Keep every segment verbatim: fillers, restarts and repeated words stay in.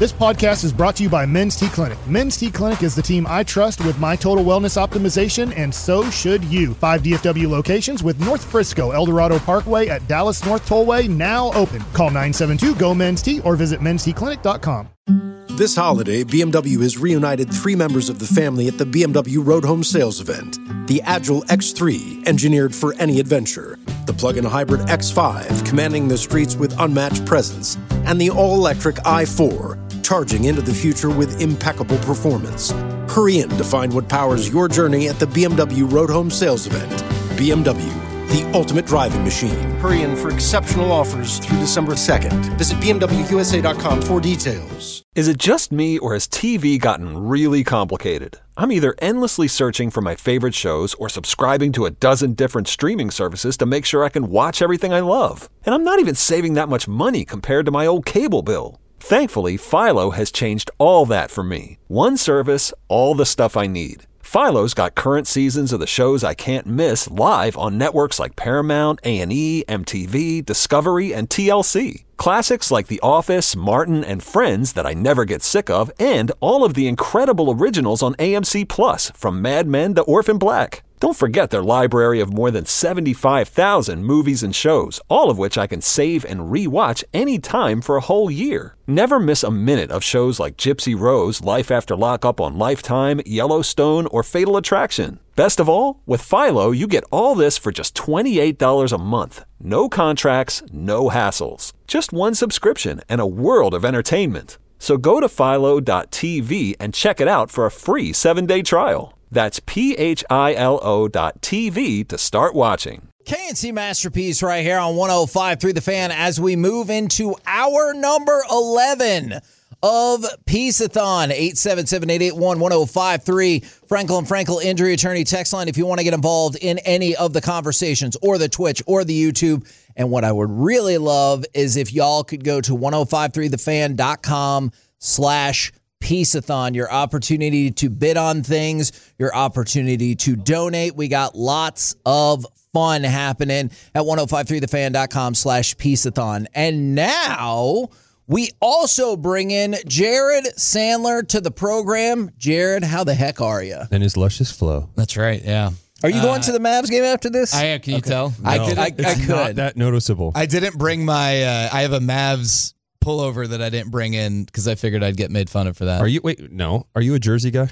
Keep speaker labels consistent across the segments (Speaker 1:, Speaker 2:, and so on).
Speaker 1: This podcast is brought to you by Men's T Clinic. Men's T Clinic is the team I trust with my total wellness optimization, and so should you. Five D F W locations with North Frisco, El Dorado Parkway at Dallas North Tollway now open. Call nine seven two, G O, men's T or visit men's t clinic dot com.
Speaker 2: This holiday, B M W has reunited three members of the family at the B M W Road Home Sales Event. The Agile X three, engineered for any adventure. The plug-in hybrid X five, commanding the streets with unmatched presence. And the all-electric i four, charging into the future with impeccable performance. Hurry in to find what powers your journey at the B M W Road Home Sales Event. B M W, the ultimate driving machine. Hurry in for exceptional offers through December second. Visit B M W U S A dot com for details.
Speaker 3: Is it just me, or has T V gotten really complicated? I'm either endlessly searching for my favorite shows or subscribing to a dozen different streaming services to make sure I can watch everything I love. And I'm not even saving that much money compared to my old cable bill. Thankfully, Philo has changed all that for me. One service, all the stuff I need. Philo's got current seasons of the shows I can't miss live on networks like Paramount, A and E, M T V, Discovery, and T L C. Classics like The Office, Martin, and Friends that I never get sick of, and all of the incredible originals on A M C Plus, from Mad Men to Orphan Black. Don't forget their library of more than seventy-five thousand movies and shows, all of which I can save and re-watch anytime for a whole year. Never miss a minute of shows like Gypsy Rose, Life After Lockup on Lifetime, Yellowstone, or Fatal Attraction. Best of all, with Philo, you get all this for just twenty-eight dollars a month. No contracts, no hassles. Just one subscription and a world of entertainment. So go to philo dot t v and check it out for a free seven-day trial. That's P H I L O dot T V to start watching.
Speaker 4: K and C Masterpiece right here on one oh five point three The Fan as we move into hour number eleven of Peace-a-thon. eight seven seven, eight eight one, one oh five three. Frankel and Frankel Injury Attorney text line if you want to get involved in any of the conversations or the Twitch or the YouTube. And what I would really love is if y'all could go to ten fifty-three the fan dot com slash Peace-a-thon, your opportunity to bid on things, your opportunity to donate. We got lots of fun happening at ten fifty-three the fan dot com slash Peace-a-thon. And now we also bring in Jared Sandler to the program. Jared, how the heck are you?
Speaker 5: And his luscious flow.
Speaker 6: That's right, yeah.
Speaker 4: Are you going
Speaker 6: uh,
Speaker 4: to the Mavs game after this?
Speaker 6: I Can you okay. tell?
Speaker 5: No,
Speaker 6: I, did, I,
Speaker 5: it's
Speaker 6: I could.
Speaker 5: not that noticeable.
Speaker 6: I didn't bring my, uh, I have a Mavs pullover that I didn't bring in because I figured I'd get made fun of for that.
Speaker 5: Are you, wait, no. Are you a Jersey guy?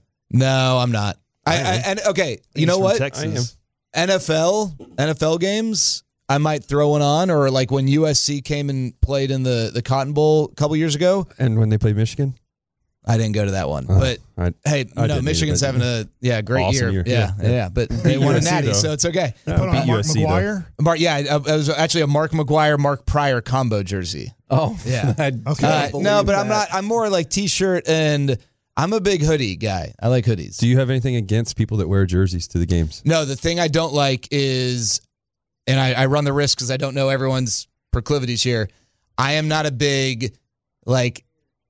Speaker 6: No, I'm not.
Speaker 7: I, I and okay, you He's know what?
Speaker 5: Texas.
Speaker 7: N F L, N F L games, I might throw one on, or like when U S C came and played in the, the Cotton Bowl a couple years ago.
Speaker 5: And when they played Michigan?
Speaker 7: I didn't go to that one,
Speaker 5: oh,
Speaker 7: but
Speaker 5: I,
Speaker 7: hey,
Speaker 5: I
Speaker 7: no, Michigan's having a yeah great
Speaker 5: awesome
Speaker 7: year.
Speaker 5: year.
Speaker 7: Yeah, yeah,
Speaker 5: yeah,
Speaker 7: yeah, but they won a natty,
Speaker 5: though.
Speaker 7: so it's okay.
Speaker 1: They put on
Speaker 5: beat
Speaker 1: Mark
Speaker 5: U S C,
Speaker 1: McGuire.
Speaker 7: Mark, yeah, it was actually a Mark McGuire, Mark Pryor combo jersey.
Speaker 4: Oh,
Speaker 7: yeah.
Speaker 1: Okay.
Speaker 7: Uh, no, but I'm not. I'm more like t-shirt, and I'm a big hoodie guy. I like hoodies.
Speaker 5: Do you have anything against people that wear jerseys to the games?
Speaker 7: No, the thing I don't like is, and I, I run the risk because I don't know everyone's proclivities here. I am not a big like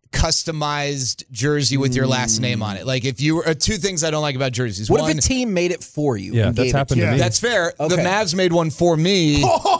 Speaker 7: customized jersey with your last name on it. Like if you were uh, two things I don't like about jerseys.
Speaker 4: What
Speaker 7: one,
Speaker 4: if a team made it for you?
Speaker 5: Yeah,
Speaker 4: and
Speaker 5: that's
Speaker 4: gave it
Speaker 5: happened
Speaker 4: to
Speaker 5: to
Speaker 4: you?
Speaker 5: me.
Speaker 7: That's fair.
Speaker 4: Okay.
Speaker 7: The Mavs made one for me.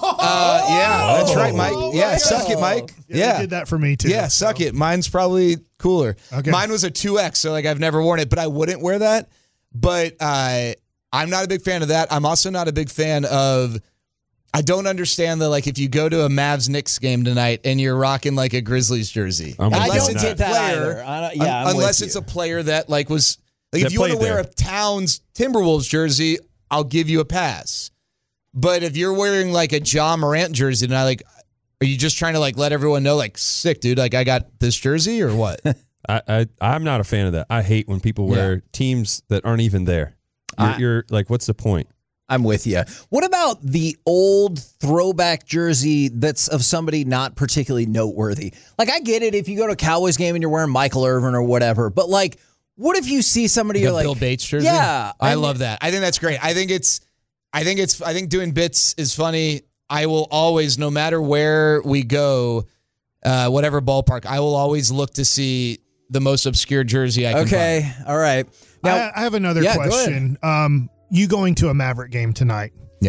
Speaker 7: uh, yeah, that's right, Mike.
Speaker 1: Oh,
Speaker 7: Yeah,
Speaker 1: my
Speaker 7: suck it,
Speaker 1: God.
Speaker 7: Mike.
Speaker 1: Yeah,
Speaker 7: Yeah,
Speaker 1: they did that for me too.
Speaker 7: Yeah, suck
Speaker 1: so.
Speaker 7: it. Mine's probably cooler.
Speaker 1: Okay.
Speaker 7: Mine was a two X, so like I've never worn it, but I wouldn't wear that. But uh, I'm not a big fan of that. I'm also not a big fan of. I don't understand the like if you go to a Mavs Knicks game tonight and you're rocking like a Grizzlies jersey.
Speaker 5: I'm
Speaker 4: I
Speaker 5: with
Speaker 4: don't
Speaker 5: you on
Speaker 4: get that
Speaker 7: player,
Speaker 4: either. I don't, yeah,
Speaker 7: un-
Speaker 4: I'm
Speaker 7: unless
Speaker 4: with
Speaker 7: it's
Speaker 4: you.
Speaker 7: a player that like was like
Speaker 5: That
Speaker 7: if you want to
Speaker 5: played
Speaker 7: wear
Speaker 5: there.
Speaker 7: a Towns Timberwolves jersey, I'll give you a pass. But if you're wearing like a Ja Morant jersey, and I like, are you just trying to like let everyone know like sick, dude? Like I got this jersey or what?
Speaker 5: I, I, I'm not a fan of that. I hate when people wear
Speaker 7: Yeah.
Speaker 5: teams that aren't even there. You're,
Speaker 4: I-
Speaker 5: you're like, what's the point?
Speaker 4: I'm with you. What about the old throwback jersey that's of somebody not particularly noteworthy? Like, I get it if you go to a Cowboys game and you're wearing Michael Irvin or whatever, but like, what if you see somebody
Speaker 7: The
Speaker 4: you're like,
Speaker 7: Bill Bates jersey?
Speaker 4: Yeah,
Speaker 7: I
Speaker 4: and-
Speaker 7: love that. I think that's great. I think it's, I think it's, I think doing bits is funny. I will always, no matter where we go, uh, whatever ballpark, I will always look to see the most obscure jersey I can
Speaker 4: Okay,
Speaker 7: find.
Speaker 4: all right. Now,
Speaker 1: I, I have another
Speaker 4: Yeah, go
Speaker 1: question. Um, you going to a Maverick game tonight?
Speaker 7: Yes.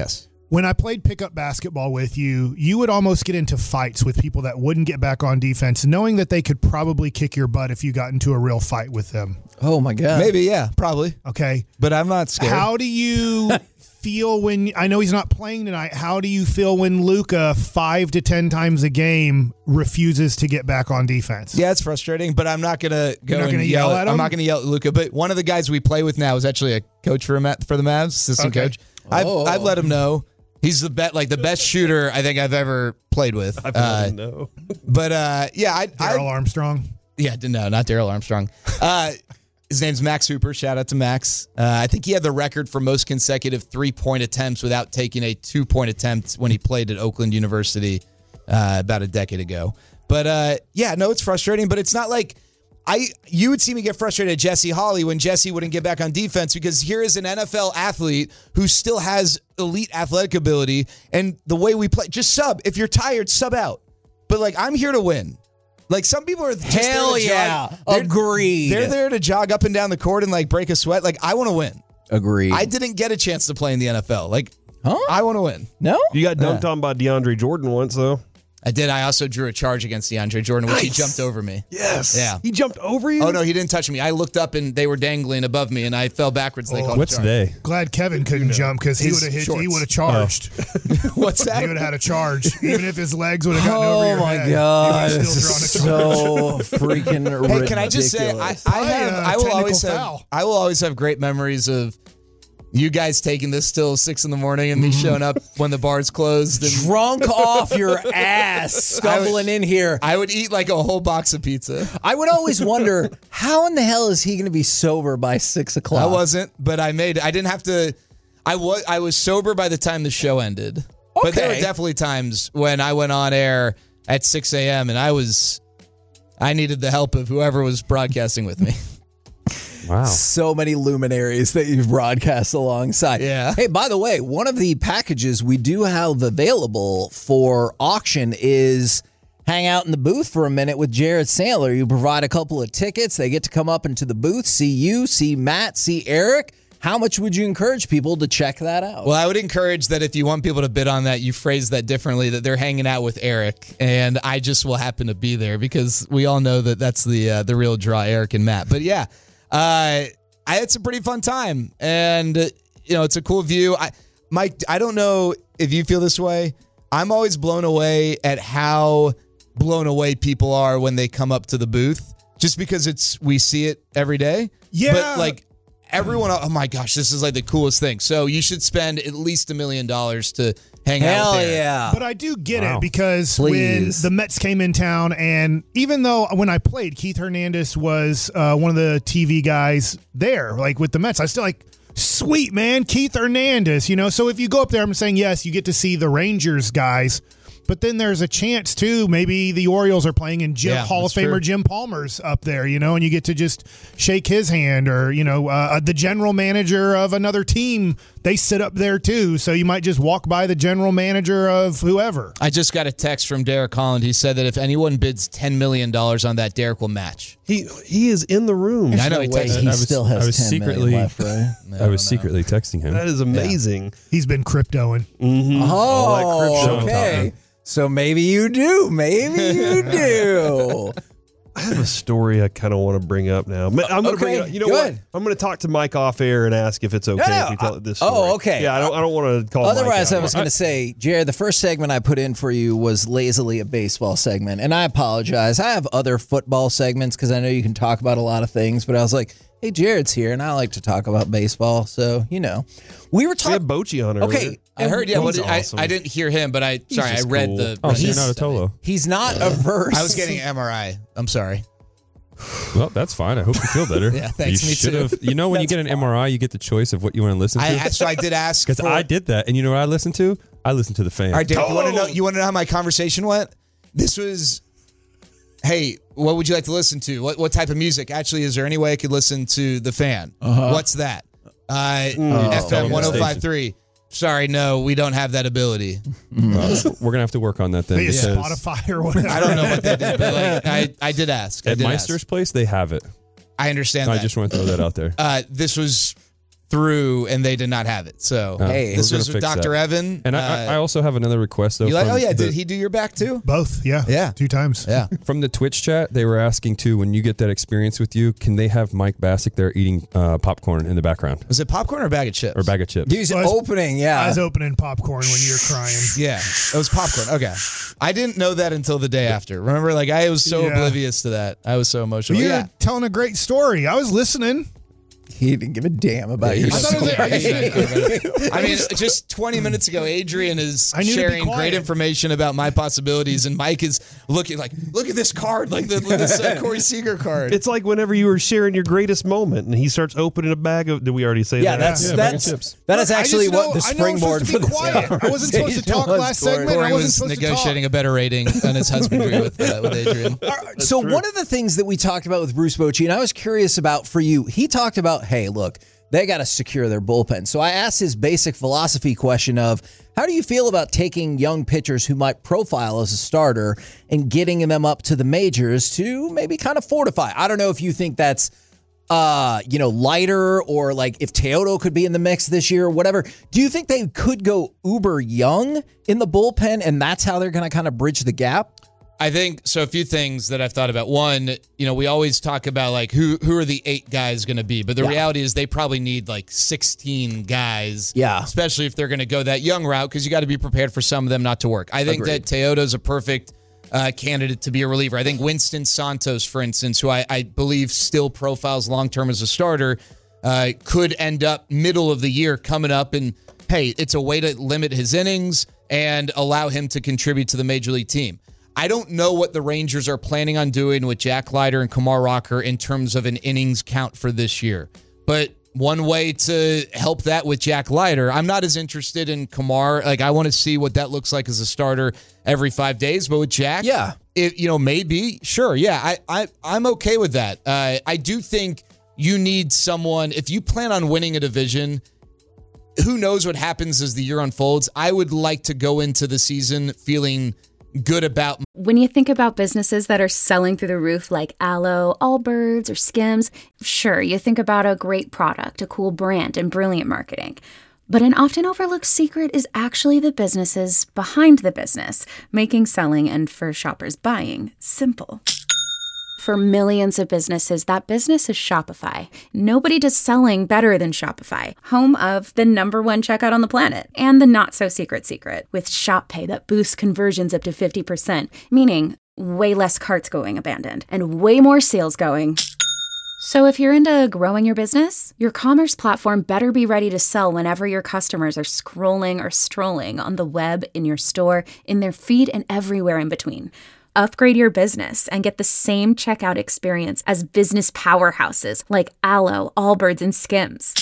Speaker 1: When I played pickup basketball with you, you would almost get into fights with people that wouldn't get back on defense, knowing that they could probably kick your butt if you got into a real fight with them.
Speaker 4: Oh, my God.
Speaker 7: Maybe, yeah, probably.
Speaker 1: Okay.
Speaker 7: But I'm not scared.
Speaker 1: How do you feel when, I know he's not playing tonight, how do you feel when Luka five to ten times a game refuses to get back on defense?
Speaker 7: Yeah, it's frustrating, but I'm not going to go
Speaker 1: not
Speaker 7: and
Speaker 1: gonna
Speaker 7: yell,
Speaker 1: yell at
Speaker 7: I'm
Speaker 1: him?
Speaker 7: not going to yell at Luka, but one of the guys we play with now is actually a coach for, a, for the Mavs, assistant
Speaker 1: Okay.
Speaker 7: coach. I've,
Speaker 4: Oh.
Speaker 7: I've let him know. He's the bet, like the best shooter I think I've ever played with.
Speaker 8: I
Speaker 7: Uh,
Speaker 8: don't know.
Speaker 7: but uh, yeah, I, I
Speaker 1: Daryl Armstrong.
Speaker 7: Yeah, no, not Daryl Armstrong. Uh, his name's Max Hooper. Shout out to Max. Uh, I think he had the record for most consecutive three-point attempts without taking a two-point attempt when he played at Oakland University uh, about a decade ago. But uh, yeah, no, it's frustrating, but it's not like I. You would see me get frustrated at Jesse Holley when Jesse wouldn't get back on defense because here is an N F L athlete who still has elite athletic ability, and the way we play, just sub. If you're tired, sub out. But like, I'm here to win. Like some people are just
Speaker 4: Hell
Speaker 7: there to
Speaker 4: yeah.
Speaker 7: jog. They're-
Speaker 4: Agreed.
Speaker 7: They're there to jog up and down the court and like break a sweat. Like I want to win.
Speaker 4: Agreed.
Speaker 7: I didn't get a chance to play in the N F L. Like
Speaker 4: Huh?
Speaker 7: I want to win.
Speaker 4: No?
Speaker 8: You got dunked on by DeAndre Jordan once, though.
Speaker 7: I did. I also drew a charge against DeAndre Jordan, which he jumped over me.
Speaker 8: Yes.
Speaker 7: Yeah.
Speaker 8: He jumped over you?
Speaker 7: Oh no, he didn't touch me. I looked up and they were dangling above me, and I fell backwards. They called
Speaker 5: What's
Speaker 7: a charge.
Speaker 5: they?
Speaker 1: Glad Kevin couldn't jump because he
Speaker 7: His
Speaker 1: would have hit. He
Speaker 7: shorts.
Speaker 1: would have charged.
Speaker 7: What's that?
Speaker 1: He would have had a charge, even if his legs would have gotten over
Speaker 4: Oh,
Speaker 1: your
Speaker 4: my
Speaker 1: head.
Speaker 4: God.
Speaker 1: He would have
Speaker 4: This
Speaker 1: still drawn a
Speaker 4: is
Speaker 1: charge.
Speaker 4: so freaking ridiculous.
Speaker 7: Hey, can I just say, I, I
Speaker 1: Probably
Speaker 7: have,
Speaker 1: a
Speaker 7: I will
Speaker 1: technical
Speaker 7: always have,
Speaker 1: foul.
Speaker 7: I will always have great memories of you guys taking this till six in the morning and me showing up when the bar's closed. And
Speaker 4: Drunk off your ass, stumbling in here.
Speaker 7: I would eat like a whole box of pizza.
Speaker 4: I would always wonder, how in the hell is he going to be sober by six o'clock?
Speaker 7: I wasn't, but I made it. I didn't have to. I was I was sober by the time the show ended. But there were
Speaker 4: Okay.
Speaker 7: definitely times when I went on air at six a.m. and I was, I needed the help of whoever was broadcasting with me.
Speaker 5: Wow.
Speaker 4: So many luminaries that you've broadcast alongside.
Speaker 7: Yeah.
Speaker 4: Hey, by the way, one of the packages we do have available for auction is hang out in the booth for a minute with Jared Sandler. You provide a couple of tickets. They get to come up into the booth, see you, see Matt, see Eric. How much would you encourage people to check that out?
Speaker 7: Well, I would encourage that if you want people to bid on that, you phrase that differently, that they're hanging out with Eric, and I just will happen to be there because we all know that that's the uh, the real draw, Eric and Matt. But yeah, uh, I had some pretty fun time, and uh, you know, it's a cool view. I, Mike, I don't know if you feel this way. I'm always blown away at how blown away people are when they come up to the booth, just because it's we see it every day.
Speaker 1: Yeah.
Speaker 7: But like everyone, oh my gosh, this is like the coolest thing. So you should spend at least a million dollars to hang out
Speaker 4: Hell
Speaker 7: with Eric.
Speaker 4: yeah.
Speaker 1: But I do get
Speaker 5: Wow.
Speaker 1: it because
Speaker 4: Please.
Speaker 1: when the Mets came in town, and even though when I played, Keith Hernandez was uh, one of the T V guys there, like with the Mets, I still like, sweet man, Keith Hernandez, you know? So if you go up there, I'm saying, yes, you get to see the Rangers guys, but then there's a chance too, maybe the Orioles are playing and Jim,
Speaker 7: Yeah,
Speaker 1: Hall of
Speaker 7: that's
Speaker 1: Famer
Speaker 7: true.
Speaker 1: Jim Palmer's up there, you know, and you get to just shake his hand, or, you know, uh, the general manager of another team, they sit up there too. So you might just walk by the general manager of whoever.
Speaker 7: I just got a text from Derek Holland. He said that if anyone bids ten million dollars on that, Derek will match.
Speaker 8: He he is in the room.
Speaker 7: I know
Speaker 4: No
Speaker 7: he
Speaker 4: way
Speaker 7: texted
Speaker 4: he
Speaker 5: I was-
Speaker 4: still
Speaker 5: I
Speaker 4: has
Speaker 5: was
Speaker 4: ten million
Speaker 5: secretly-
Speaker 4: left, right?
Speaker 5: I was secretly texting him.
Speaker 8: That is amazing.
Speaker 1: He's been cryptoing.
Speaker 4: Oh,
Speaker 8: that crypto
Speaker 4: okay. So maybe you do. Maybe you do.
Speaker 8: I have a story I kind of want to bring up now. Ma- I'm going to bring it
Speaker 4: Okay,
Speaker 8: up. You know
Speaker 4: good.
Speaker 8: what? I'm going to talk to Mike off air and ask if it's okay
Speaker 4: No, no,
Speaker 8: if we tell it this
Speaker 4: uh,
Speaker 8: story.
Speaker 4: oh, okay.
Speaker 8: Yeah, I don't, I don't want to call Mike
Speaker 4: Otherwise,
Speaker 8: out.
Speaker 4: I was going to say, Jared, the first segment I put in for you was lazily a baseball segment. And I apologize. I have other football segments because I know you can talk about a lot of things. But I was like, hey, Jared's here, and I like to talk about baseball. So, you know, we were
Speaker 8: We
Speaker 4: talking.
Speaker 8: had Bochy on earlier.
Speaker 4: Okay.
Speaker 7: I heard, yeah. What
Speaker 8: He's
Speaker 7: did, I,
Speaker 8: awesome.
Speaker 7: I didn't hear him, but I sorry, I
Speaker 8: just
Speaker 7: read
Speaker 8: cool.
Speaker 7: the.
Speaker 5: Oh, so you're
Speaker 7: read
Speaker 5: not a
Speaker 7: the-
Speaker 5: Tolo.
Speaker 4: He's not averse.
Speaker 7: I was getting an M R I. I'm sorry.
Speaker 5: Well, that's fine. I hope you feel better.
Speaker 7: Yeah, thanks,
Speaker 5: You
Speaker 7: me
Speaker 5: should
Speaker 7: too.
Speaker 5: have. You know, when you get an M R I, you get the choice of what you want to listen
Speaker 7: I
Speaker 5: to.
Speaker 7: so I did ask
Speaker 5: Because
Speaker 7: for-
Speaker 5: I did that, and you know what I listened to? I listened to the fan.
Speaker 7: All right, Derek, you want to know? You want to know how my conversation went? This was, hey, what would you like to listen to? What what type of music? Actually, is there any way I could listen to the fan? What's that? Uh, F M one oh five three. Sorry, no, we don't have that ability.
Speaker 5: Well, we're gonna have to work on that then.
Speaker 1: Maybe
Speaker 5: because
Speaker 1: Spotify or whatever.
Speaker 7: I don't know what that is, but like, I I did ask. I
Speaker 5: at
Speaker 7: did
Speaker 5: Meister's
Speaker 7: ask.
Speaker 5: place, they have it.
Speaker 7: I understand
Speaker 5: I
Speaker 7: that.
Speaker 5: just want to throw that out there.
Speaker 7: Uh, this was through, and they did not have it. So
Speaker 5: Uh,
Speaker 4: Hey,
Speaker 7: this
Speaker 5: we're
Speaker 7: was
Speaker 5: gonna
Speaker 7: with
Speaker 5: fix
Speaker 7: Doctor
Speaker 5: that.
Speaker 7: Evan.
Speaker 5: And I,
Speaker 7: Uh,
Speaker 5: I also have another request though.
Speaker 7: you like?
Speaker 5: from
Speaker 7: Oh yeah,
Speaker 5: the-
Speaker 7: did he do your back too?
Speaker 1: Both, yeah.
Speaker 7: Yeah.
Speaker 1: Two times.
Speaker 7: Yeah.
Speaker 5: From the Twitch chat, they were asking too, when you get that experience with you, can they have Mike Bassick there eating uh, popcorn in the background
Speaker 7: Was it popcorn or a bag of chips?
Speaker 5: or a bag of chips?
Speaker 4: He's
Speaker 1: I was-
Speaker 4: opening, yeah.
Speaker 1: Eyes opening popcorn when you're crying.
Speaker 7: Yeah, it was popcorn. Okay, I didn't know that until the day after. Remember, like I was so
Speaker 1: Yeah.
Speaker 7: oblivious to that. I was so emotional.
Speaker 1: You're
Speaker 7: Yeah.
Speaker 1: telling a great story. I was listening.
Speaker 4: He didn't give a damn about your
Speaker 1: I thought it was-
Speaker 7: I mean, just twenty minutes ago, Adrian is
Speaker 1: I knew to be
Speaker 7: sharing
Speaker 1: quiet.
Speaker 7: great information about my possibilities, and Mike is looking like, look at this card, like the, look at this uh, Corey Seager card.
Speaker 8: It's like whenever you were sharing your greatest moment, and he starts opening a bag of. Did we already say
Speaker 4: Yeah,
Speaker 8: that?
Speaker 4: that's
Speaker 5: Yeah, bag of
Speaker 4: that's
Speaker 5: chips.
Speaker 4: that is
Speaker 1: Look, I
Speaker 4: actually
Speaker 1: just
Speaker 4: what
Speaker 1: know-
Speaker 4: the
Speaker 1: I know I'm
Speaker 4: springboard
Speaker 1: supposed
Speaker 4: for
Speaker 1: to be
Speaker 4: this
Speaker 1: quiet. I wasn't supposed to talk
Speaker 4: conversation
Speaker 1: last
Speaker 4: was,
Speaker 1: segment. I
Speaker 7: Corey
Speaker 1: wasn't
Speaker 7: was
Speaker 1: supposed to
Speaker 7: negotiating a better rating on his husbandry with uh, with Adrian.
Speaker 4: So one of the things that we talked about with Bruce Bochy, and I was curious about for you, he talked about, hey, look, they got to secure their bullpen. So I asked his basic philosophy question of, how do you feel about taking young pitchers who might profile as a starter and getting them up to the majors to maybe kind of fortify? I don't know if you think that's, uh, you know, lighter or like if Teodo could be in the mix this year or whatever. Do you think they could go uber young in the bullpen and that's how they're going to kind of bridge the gap?
Speaker 7: I think so. A few things that I've thought about. One, you know, we always talk about like who who are the eight guys going to be, but the
Speaker 4: Yeah.
Speaker 7: reality is they probably need like sixteen guys.
Speaker 4: Yeah.
Speaker 7: especially if they're going to go that young route, because you got to be prepared for some of them not to work. I think
Speaker 4: Agreed.
Speaker 7: that Teodo's a perfect uh, candidate to be a reliever. I think Winston Santos, for instance, who I, I believe still profiles long term as a starter, uh, could end up middle of the year coming up, and hey, it's a way to limit his innings and allow him to contribute to the major league team. I don't know what the Rangers are planning on doing with Jack Leiter and Kumar Rocker in terms of an innings count for this year. But one way to help that with Jack Leiter, I'm not as interested in Kumar. Like, I want to see what that looks like as a starter every five days. But with Jack,
Speaker 4: Yeah.
Speaker 7: it, you know, maybe, sure, yeah, I, I, I'm okay with that. Uh, I do think you need someone, if you plan on winning a division, who knows what happens as the year unfolds. I would like to go into the season feeling good about.
Speaker 9: When you think about businesses that are selling through the roof like Aloe, Allbirds, or Skims, sure, you think about a great product, a cool brand, and brilliant marketing. But an often overlooked secret is actually the businesses behind the business, making selling and for shoppers buying simple. For millions of businesses, that business is Shopify. Nobody does selling better than Shopify, home of the number one checkout on the planet and the not-so-secret secret with Shop Pay that boosts conversions up to fifty percent, meaning way less carts going abandoned and way more sales going. So if you're into growing your business, your commerce platform better be ready to sell whenever your customers are scrolling or strolling on the web, in your store, in their feed, and everywhere in between. Upgrade your business and get the same checkout experience as business powerhouses like Aloe, Allbirds, and Skims.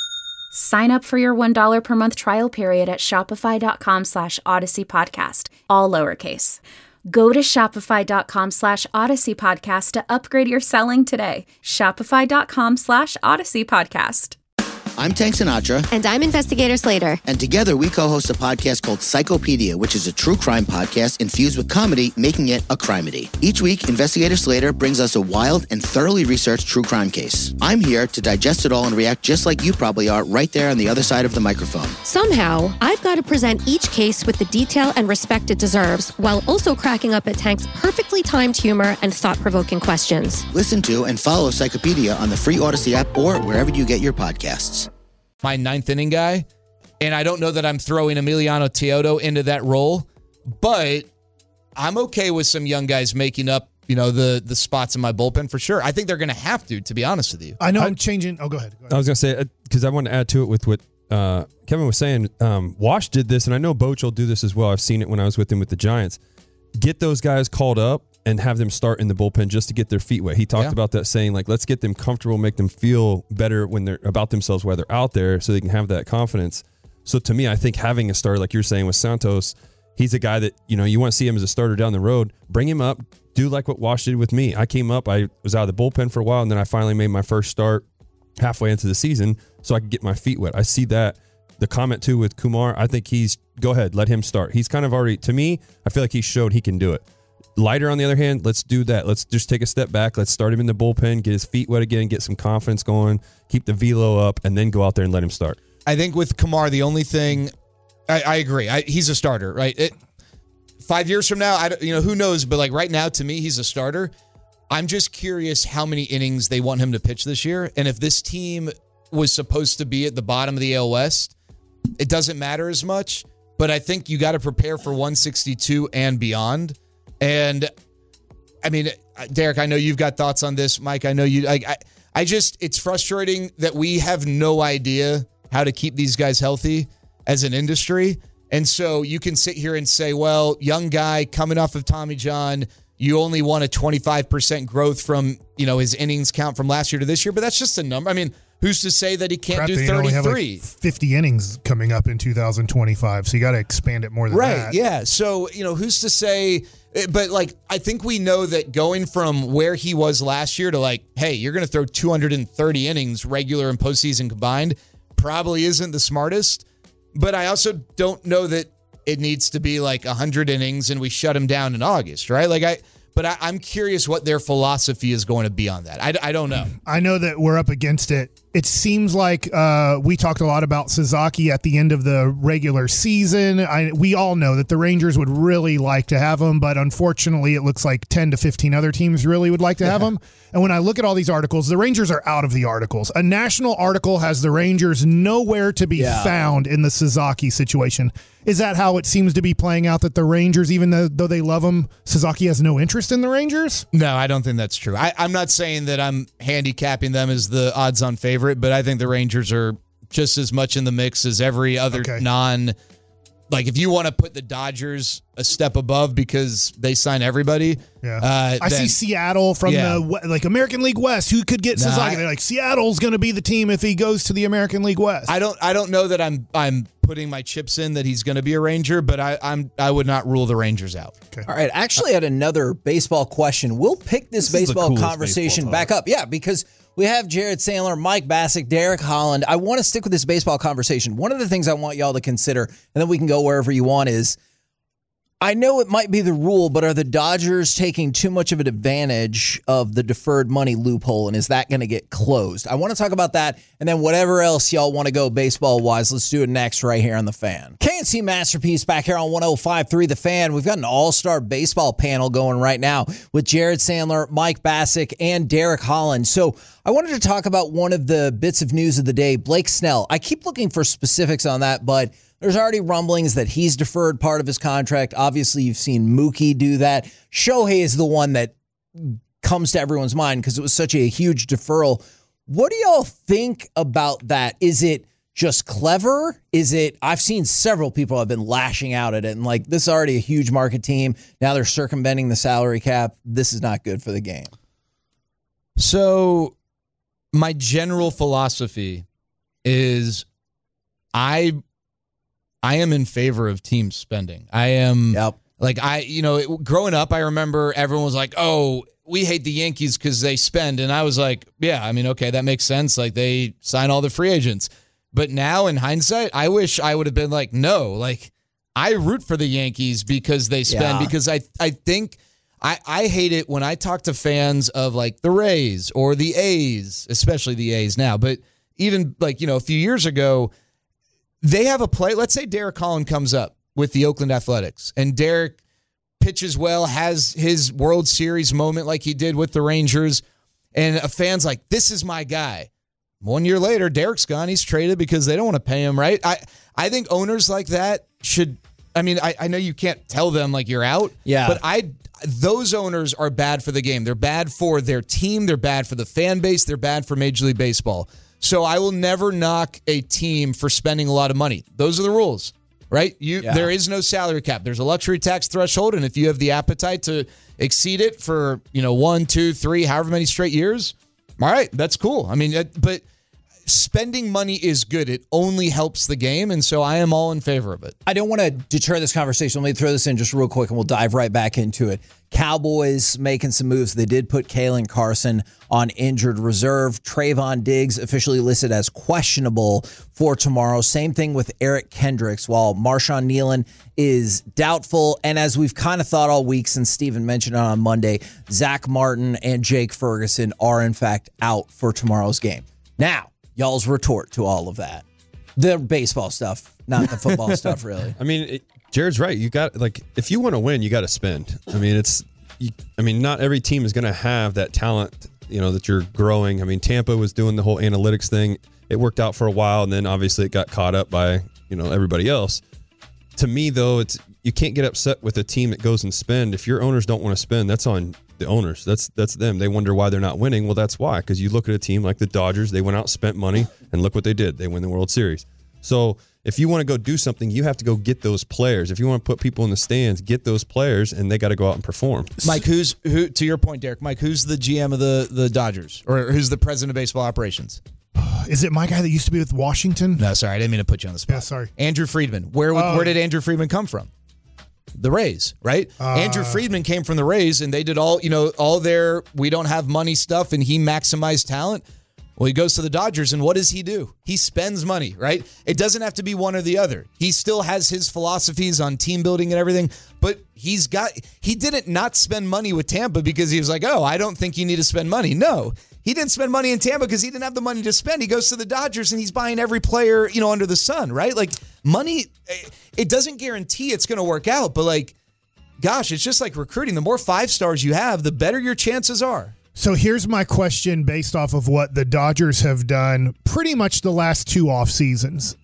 Speaker 9: Sign up for your one dollar per month trial period at shopify.com slash Odyssey Podcast, all lowercase. Go to shopify.com slash Odyssey Podcast to upgrade your selling today. Shopify.com slash Odyssey Podcast.
Speaker 10: I'm Tank Sinatra.
Speaker 11: And I'm Investigator Slater.
Speaker 10: And together we co-host a podcast called Psychopedia, which is a true crime podcast infused with comedy, making it a crimedy. Each week, Investigator Slater brings us a wild and thoroughly researched true crime case. I'm here to digest it all and react just like you probably are right there on the other side of the microphone.
Speaker 11: Somehow, I've got to present each case with the detail and respect it deserves, while also cracking up at Tank's perfectly timed humor and thought-provoking questions.
Speaker 10: Listen to and follow Psychopedia on the free Odyssey app or wherever you get your podcasts.
Speaker 7: My ninth inning guy, and I don't know that I'm throwing Emiliano Teodo into that role, but I'm okay with some young guys making up, you know, the the spots in my bullpen for sure. I think they're going to have to, to be honest with you.
Speaker 1: I know I, I'm changing. Oh, go ahead. Go ahead.
Speaker 5: I was going to say, because I want to add to it with what uh, Kevin was saying. Um, Wash did this, and I know Boch will do this as well. I've seen it when I was with him with the Giants. Get those guys called up and have them start in the bullpen just to get their feet wet. He talked
Speaker 7: Yeah.
Speaker 5: about that, saying, like, let's get them comfortable, make them feel better when they're about themselves while they're out there so they can have that confidence. So to me, I think having a starter, like you're saying with Santos, he's a guy that, you know, you want to see him as a starter down the road. Bring him up. Do like what Wash did with me. I came up, I was out of the bullpen for a while, and then I finally made my first start halfway into the season so I could get my feet wet. I see that. The comment, too, with Kumar, I think he's, go ahead, let him start. He's kind of already, to me, I feel like he showed he can do it. Leiter, on the other hand, let's do that. Let's just take a step back. Let's start him in the bullpen, get his feet wet again, get some confidence going, keep the velo up, and then go out there and let him start.
Speaker 7: I think with Kumar, the only thing I, I agree. I, he's a starter, right? It, five years from now, I don't, you know, who knows? But like right now, to me, he's a starter. I'm just curious how many innings they want him to pitch this year, and if this team was supposed to be at the bottom of the A L West, it doesn't matter as much. But I think you got to prepare for one sixty-two and beyond. And I mean, Derek, I know you've got thoughts on this. Mike, I know you. I, I, I just, it's frustrating that we have no idea how to keep these guys healthy as an industry. And so you can sit here and say, well, young guy coming off of Tommy John, you only want a twenty-five percent growth from, you know, his innings count from last year to this year. But that's just a number. I mean, who's to say that he can't
Speaker 1: Crap,
Speaker 7: do
Speaker 1: they
Speaker 7: thirty-three?
Speaker 1: only have like fifty innings coming up in two thousand twenty-five, so you got to expand it more than
Speaker 7: right,
Speaker 1: that.
Speaker 7: Right, yeah. So, you know, who's to say, but like, I think we know that going from where he was last year to like, hey, you're going to throw two hundred thirty innings, regular and postseason combined, probably isn't the smartest. But I also don't know that it needs to be like one hundred innings and we shut him down in August, right? Like, I, but I, I'm curious what their philosophy is going to be on that. I, I don't know.
Speaker 1: I know that we're up against it. It seems like uh, we talked a lot about Sasaki at the end of the regular season. I, we all know that the Rangers would really like to have him, but unfortunately it looks like ten to fifteen other teams really would like to have him. And when I look at all these articles, the Rangers are out of the articles. A national article has the Rangers nowhere to be yeah. found in the Sasaki situation. Is that how it seems to be playing out, that the Rangers, even though, though they love him, Sasaki has no interest in the Rangers?
Speaker 7: No, I don't think that's true. I, I'm not saying that I'm handicapping them as the odds-on favorite, but I think the Rangers are just as much in the mix as every other okay. non. Like, if you want to put the Dodgers a step above because they sign everybody.
Speaker 1: Yeah.
Speaker 7: Uh,
Speaker 1: I
Speaker 7: then,
Speaker 1: see Seattle from
Speaker 7: yeah.
Speaker 1: the, like, American League West. Who could get
Speaker 7: nah,
Speaker 1: Sasaki?
Speaker 7: I,
Speaker 1: They're like, Seattle's going to be the team if he goes to the American League West.
Speaker 7: I don't I don't know that I'm I'm putting my chips in that he's going to be a Ranger, but I, I'm I would not rule the Rangers out.
Speaker 4: Okay. All right. Actually, I had another baseball question. We'll pick this, this baseball conversation baseball back up. Yeah, because we have Jared Sandler, Mike Bassick, Derek Holland. I want to stick with this baseball conversation. One of the things I want y'all to consider, and then we can go wherever you want, is I know it might be the rule, but are the Dodgers taking too much of an advantage of the deferred money loophole, and is that going to get closed? I want to talk about that, and then whatever else y'all want to go baseball-wise, let's do it next right here on The Fan. K N C Masterpiece back here on one oh five point three The Fan. We've got an all-star baseball panel going right now with Jared Sandler, Mike Bassick, and Derek Holland. So I wanted to talk about one of the bits of news of the day, Blake Snell. I keep looking for specifics on that, but there's already rumblings that he's deferred part of his contract. Obviously, you've seen Mookie do that. Shohei is the one that comes to everyone's mind because it was such a huge deferral. What do y'all think about that? Is it just clever? Is it, I've seen several people have been lashing out at it and like, this is already a huge market team. Now they're circumventing the salary cap. This is not good for the game.
Speaker 7: So my general philosophy is I I am in favor of team spending. I am
Speaker 4: yep.
Speaker 7: like, I, you know, it, growing up, I remember everyone was like, oh, we hate the Yankees because they spend. And I was like, yeah, I mean, okay, that makes sense. Like, they sign all the free agents. But now in hindsight, I wish I would have been like, no, like, I root for the Yankees because they spend,
Speaker 4: yeah.
Speaker 7: because I, I think I, I hate it when I talk to fans of like the Rays or the A's, especially the A's now. But even like, you know, a few years ago, they have a play. Let's say Derek Holland comes up with the Oakland Athletics and Derek pitches well, has his World Series moment like he did with the Rangers. And a fan's like, this is my guy. One year later, Derek's gone. He's traded because they don't want to pay him, right? I, I think owners like that should, I mean, I, I know you can't tell them like you're out.
Speaker 4: Yeah.
Speaker 7: But I, those owners are bad for the game. They're bad for their team. They're bad for the fan base. They're bad for Major League Baseball. So I will never knock a team for spending a lot of money. Those are the rules, right? You yeah. There is no salary cap. There's a luxury tax threshold, and if you have the appetite to exceed it for, you know, one, two, three, however many straight years, all right, that's cool. I mean, but spending money is good. It only helps the game, and so I am all in favor of it.
Speaker 4: I don't want to deter this conversation. Let me throw this in just real quick, and we'll dive right back into it. Cowboys making some moves. They did put Kalen Carson on injured reserve. Trayvon Diggs officially listed as questionable for tomorrow. Same thing with Eric Kendricks, while Marshawn Nealon is doubtful. And as we've kind of thought all week since Steven mentioned it on Monday, Zach Martin and Jake Ferguson are in fact out for tomorrow's game. Now, y'all's retort to all of that. The baseball stuff, not the football stuff, really.
Speaker 5: I mean, it, Jared's right. You got, like, if you want to win, you got to spend. I mean, it's, you, I mean, not every team is going to have that talent, you know, that you're growing. I mean, Tampa was doing the whole analytics thing. It worked out for a while, and then obviously it got caught up by, you know, everybody else. To me, though, it's, you can't get upset with a team that goes and spend. If your owners don't want to spend, that's on the owners. That's that's them. They wonder why they're not winning. Well, that's why. Because you look at a team like the Dodgers, they went out, spent money, and look what they did. They win the World Series. So if you want to go do something, you have to go get those players. If you want to put people in the stands, get those players, and they got to go out and perform.
Speaker 7: Mike, who's who? To your point, Derek, Mike, who's the G M of the the Dodgers, or who's the president of baseball operations?
Speaker 1: Is it my guy that used to be with Washington?
Speaker 7: No, sorry, I didn't mean to put you on the spot.
Speaker 1: Yeah, sorry.
Speaker 7: Andrew Friedman. Where would,
Speaker 1: Oh.
Speaker 7: where did Andrew Friedman come from? The Rays, right?
Speaker 1: Uh,
Speaker 7: Andrew Friedman came from the Rays, and they did all, you know, all their we don't have money stuff, and he maximized talent. Well, he goes to the Dodgers, and what does he do? He spends money, right? It doesn't have to be one or the other. He still has his philosophies on team building and everything, but he's got, he didn't not spend money with Tampa because he was like, oh, I don't think you need to spend money. No, he didn't spend money in Tampa because he didn't have the money to spend. He goes to the Dodgers, and he's buying every player, you know, under the sun, right? Like, money, it doesn't guarantee it's going to work out, but like, gosh, it's just like recruiting. The more five stars you have, the better your chances are.
Speaker 1: So here's my question based off of what the Dodgers have done pretty much the last two off seasons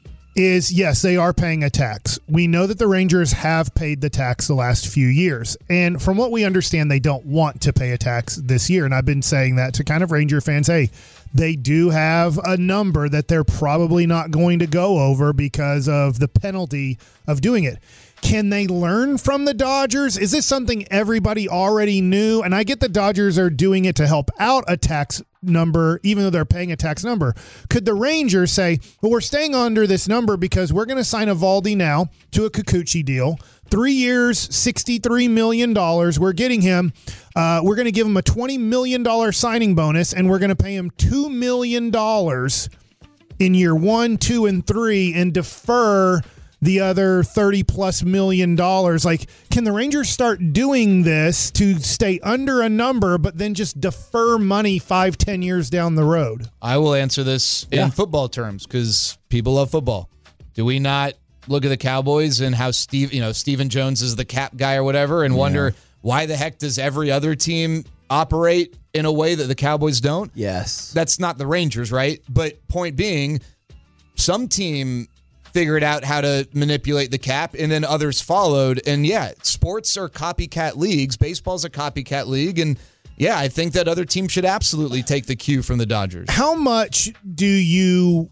Speaker 1: is, yes, they are paying a tax. We know that the Rangers have paid the tax the last few years. And from what we understand, they don't want to pay a tax this year. And I've been saying that to kind of Ranger fans. Hey, they do have a number that they're probably not going to go over because of the penalty of doing it. Can they learn from the Dodgers? Is this something everybody already knew? And I get the Dodgers are doing it to help out a tax number, even though they're paying a tax number. Could the Rangers say, well, we're staying under this number because we're going to sign Eovaldi now to a Kikuchi deal. Three years, sixty-three million dollars. We're getting him. Uh, we're going to give him a twenty million dollars signing bonus, and we're going to pay him two million dollars in year one, two, and three and defer the other thirty plus million dollars. Like, can the Rangers start doing this to stay under a number, but then just defer money five, ten years down the road?
Speaker 7: I will answer this
Speaker 4: Yeah.
Speaker 7: in football terms because people love football. Do we not look at the Cowboys and how Steve, you know, Stephen Jones is the cap guy or whatever, and wonder why the heck does every other team operate in a way that the Cowboys don't?
Speaker 4: Yes.
Speaker 7: That's not the Rangers, right? But point being, some team figured out how to manipulate the cap, and then others followed. And yeah, sports are copycat leagues. Baseball's a copycat league. And yeah, I think that other teams should absolutely take the cue from the Dodgers.
Speaker 1: How much do you,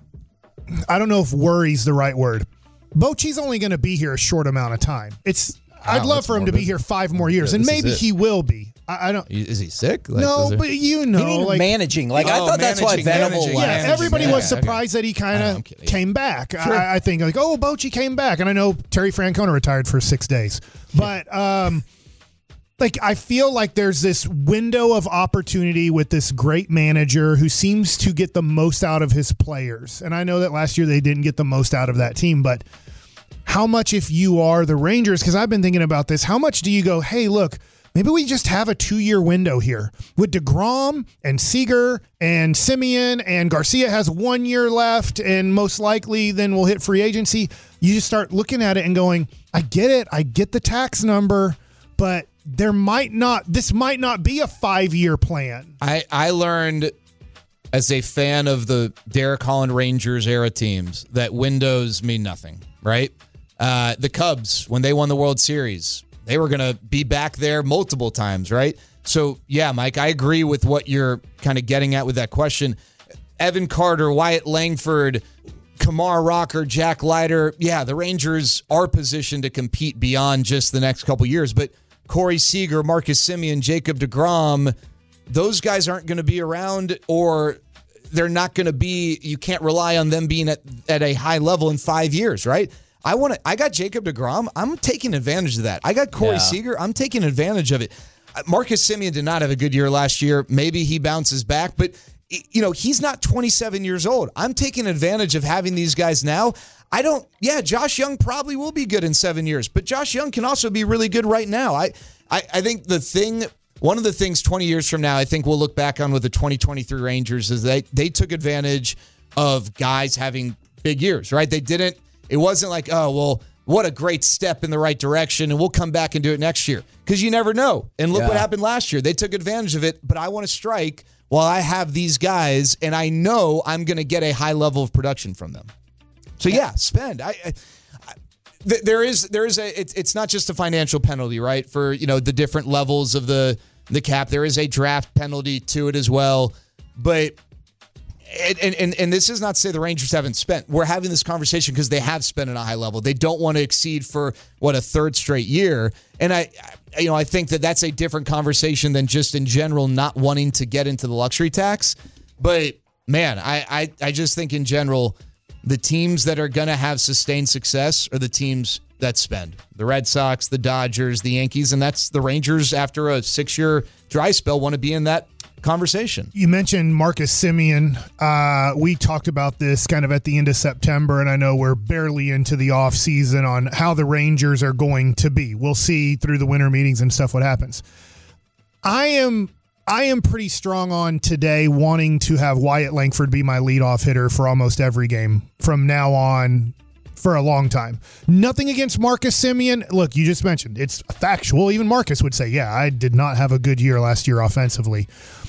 Speaker 1: I don't know if worry's the right word. Bochy's only going to be here a short amount of time. It's, I'd love
Speaker 7: that's
Speaker 1: for him to be
Speaker 7: morbid.
Speaker 1: here five more years,
Speaker 5: Yeah,
Speaker 1: and
Speaker 5: this is
Speaker 1: maybe
Speaker 5: it.
Speaker 1: he will be. I, I don't.
Speaker 7: Is he sick? Like,
Speaker 1: No,
Speaker 7: is there-
Speaker 1: but you know,
Speaker 4: You mean
Speaker 1: like
Speaker 4: managing. Like, I
Speaker 7: Oh,
Speaker 4: thought that's why
Speaker 7: managing,
Speaker 4: Venable
Speaker 7: managing,
Speaker 4: left.
Speaker 1: yeah,
Speaker 7: managing,
Speaker 1: everybody
Speaker 7: yeah,
Speaker 1: was
Speaker 7: okay.
Speaker 1: surprised that he kind
Speaker 7: I know,
Speaker 1: of
Speaker 7: I'm kidding.
Speaker 1: came back. I, I think like, oh, Bochy came back, and I know Terry Francona retired for six days, but um, like I feel like there's this window of opportunity with this great manager who seems to get the most out of his players, and I know that last year they didn't get the most out of that team, but how much if you are the Rangers, because I've been thinking about this, how much do you go, hey, look, maybe we just have a two-year window here with DeGrom and Seager and Simeon, and Garcia has one year left, and most likely then we'll hit free agency. You just start looking at it and going, I get it. I get the tax number, but there might not, this might not be a five-year plan.
Speaker 7: I, I learned as a fan of the Derek Holland Rangers era teams that windows mean nothing, right? Uh, the Cubs, when they won the World Series, they were going to be back there multiple times, right? So, yeah, Mike, I agree with what you're kind of getting at with that question. Evan Carter, Wyatt Langford, Kamar Rocker, Jack Leiter, yeah, the Rangers are positioned to compete beyond just the next couple years. But Corey Seager, Marcus Simeon, Jacob deGrom, those guys aren't going to be around, or they're not going to be, you can't rely on them being at, at a high level in five years, right? I want to. I got Jacob deGrom. I'm taking advantage of that. I got Corey
Speaker 4: Yeah.
Speaker 7: Seager. I'm taking advantage of it. Marcus Semien did not have a good year last year. Maybe he bounces back, but you know, he's not twenty-seven years old. I'm taking advantage of having these guys now. I don't, yeah, Josh Young probably will be good in seven years, but Josh Young can also be really good right now. I, I, I think the thing, one of the things twenty years from now, I think we'll look back on with the twenty twenty-three Rangers is they, they took advantage of guys having big years, right? They didn't, it wasn't like, oh, well, what a great step in the right direction, and we'll come back and do it next year. Because you never know. And look
Speaker 4: Yeah.
Speaker 7: what happened last year. They took advantage of it, but I want to strike while I have these guys, and I know I'm going to get a high level of production from them. So yeah, spend. I, I, I th- there is there is a. It's it's not just a financial penalty, right? For you know the different levels of the the cap, there is a draft penalty to it as well. But and and and this is not to say the Rangers haven't spent. We're having this conversation because they have spent at a high level. They don't want to exceed for what a third straight year. And I, I you know I think that that's a different conversation than just in general not wanting to get into the luxury tax. But man, I I, I just think in general, the teams that are going to have sustained success are the teams that spend. The Red Sox, the Dodgers, the Yankees, and that's the Rangers after a six-year dry spell want to be in that conversation.
Speaker 1: You mentioned Marcus Semien. Uh, we talked about this kind of at the end of September, and I know we're barely into the offseason on how the Rangers are going to be. We'll see through the winter meetings and stuff what happens. I am I am pretty strong on today wanting to have Wyatt Langford be my leadoff hitter for almost every game from now on for a long time. Nothing against Marcus Semien. Look, you just mentioned it's factual. Even Marcus would say, yeah, I did not have a good year last year offensively.